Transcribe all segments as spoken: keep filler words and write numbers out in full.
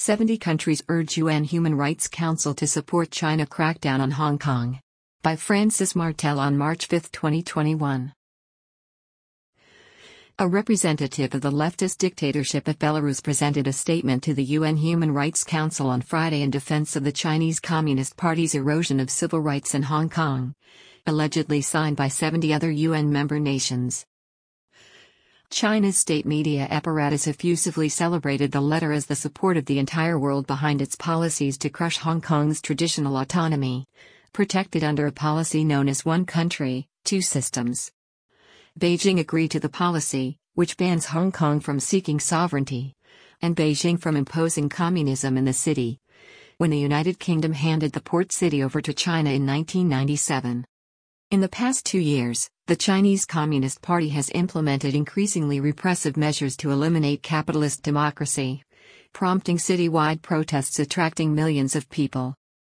seventy countries urge U N Human Rights Council to support China crackdown on Hong Kong. By Francis Martel on March fifth, twenty twenty-one. A representative of the leftist dictatorship of Belarus presented a statement to the U N Human Rights Council on Friday in defense of the Chinese Communist Party's erosion of civil rights in Hong Kong, allegedly signed by seventy other U N member nations. China's state media apparatus effusively celebrated the letter as the support of the entire world behind its policies to crush Hong Kong's traditional autonomy, protected under a policy known as One Country, Two Systems. Beijing agreed to the policy, which bans Hong Kong from seeking sovereignty, and Beijing from imposing communism in the city, when the United Kingdom handed the port city over to China in nineteen ninety-seven. In the past two years, the Chinese Communist Party has implemented increasingly repressive measures to eliminate capitalist democracy, prompting citywide protests attracting millions of people.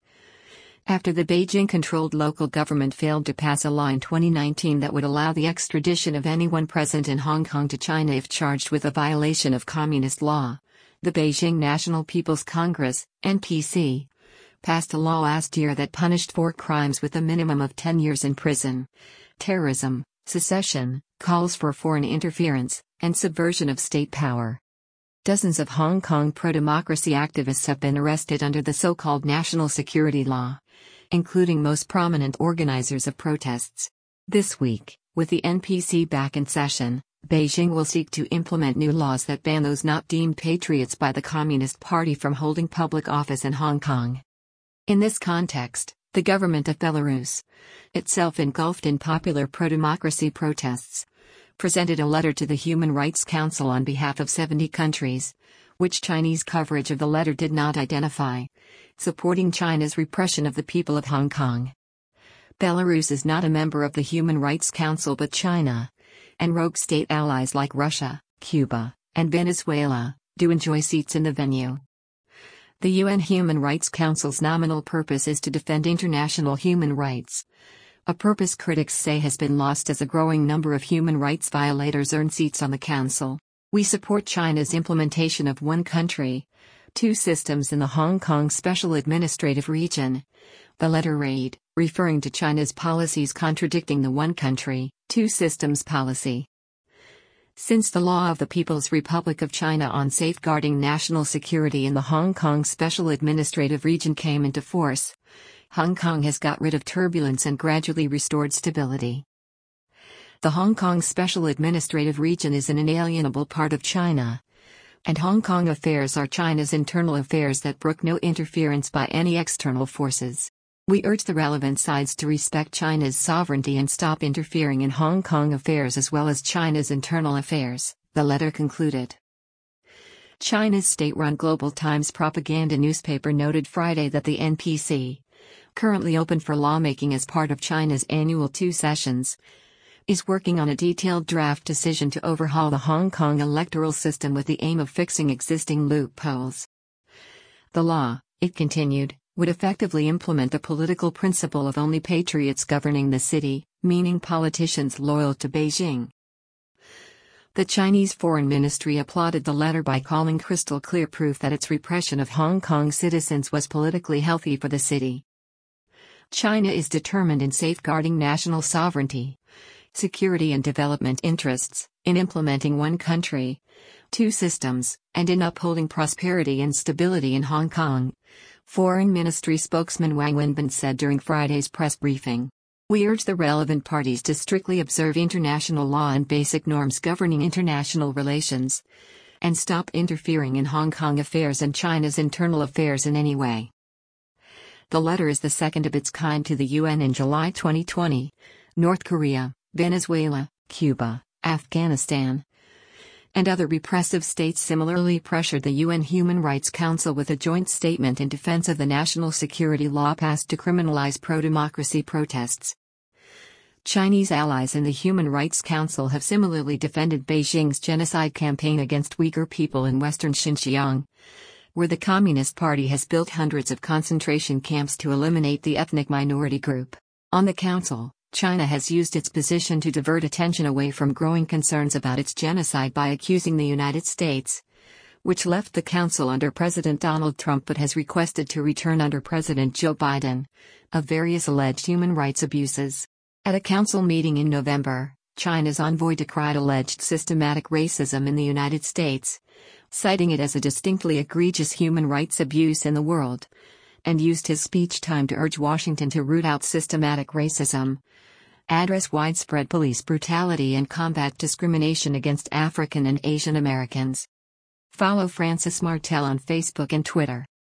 After the Beijing-controlled local government failed to pass a law in twenty nineteen that would allow the extradition of anyone present in Hong Kong to China if charged with a violation of communist law, the Beijing National People's Congress, N P C, passed a law last year that punished four crimes with a minimum of ten years in prison: terrorism, secession, calls for foreign interference, and subversion of state power. Dozens of Hong Kong pro-democracy activists have been arrested under the so-called national security law, including most prominent organizers of protests. This week, with the N P C back in session, Beijing will seek to implement new laws that ban those not deemed patriots by the Communist Party from holding public office in Hong Kong. In this context, the government of Belarus, itself engulfed in popular pro-democracy protests, presented a letter to the Human Rights Council on behalf of seventy countries, which Chinese coverage of the letter did not identify, supporting China's repression of the people of Hong Kong. Belarus is not a member of the Human Rights Council, but China, and rogue state allies like Russia, Cuba, and Venezuela, do enjoy seats in the venue. The U N Human Rights Council's nominal purpose is to defend international human rights, a purpose critics say has been lost as a growing number of human rights violators earn seats on the council. We support China's implementation of One Country, Two Systems in the Hong Kong Special Administrative Region, the letter read, referring to China's policies contradicting the One Country, Two Systems policy. Since the law of the People's Republic of China on safeguarding national security in the Hong Kong Special Administrative Region came into force, Hong Kong has got rid of turbulence and gradually restored stability. The Hong Kong Special Administrative Region is an inalienable part of China, and Hong Kong affairs are China's internal affairs that brook no interference by any external forces. We urge the relevant sides to respect China's sovereignty and stop interfering in Hong Kong affairs as well as China's internal affairs, the letter concluded. China's state-run Global Times propaganda newspaper noted Friday that the N P C, currently open for lawmaking as part of China's annual two sessions, is working on a detailed draft decision to overhaul the Hong Kong electoral system with the aim of fixing existing loopholes. The law, it continued, would effectively implement the political principle of only patriots governing the city, meaning politicians loyal to Beijing. The Chinese Foreign Ministry applauded the letter by calling crystal clear proof that its repression of Hong Kong citizens was politically healthy for the city. China is determined in safeguarding national sovereignty, security and development interests, in implementing One Country, Two Systems, and in upholding prosperity and stability in Hong Kong, Foreign Ministry spokesman Wang Wenbin said during Friday's press briefing. We urge the relevant parties to strictly observe international law and basic norms governing international relations, and stop interfering in Hong Kong affairs and China's internal affairs in any way. The letter is the second of its kind to the U N in July twenty twenty. North Korea, Venezuela, Cuba, Afghanistan, and other repressive states similarly pressured the U N Human Rights Council with a joint statement in defense of the national security law passed to criminalize pro-democracy protests. Chinese allies in the Human Rights Council have similarly defended Beijing's genocide campaign against Uyghur people in western Xinjiang, where the Communist Party has built hundreds of concentration camps to eliminate the ethnic minority group. On the council, China has used its position to divert attention away from growing concerns about its genocide by accusing the United States, which left the council under President Donald Trump but has requested to return under President Joe Biden, of various alleged human rights abuses. At a council meeting in November, China's envoy decried alleged systematic racism in the United States, citing it as a distinctly egregious human rights abuse in the world, and used his speech time to urge Washington to root out systematic racism, address widespread police brutality and combat discrimination against African and Asian Americans. Follow Francis Martel on Facebook and Twitter.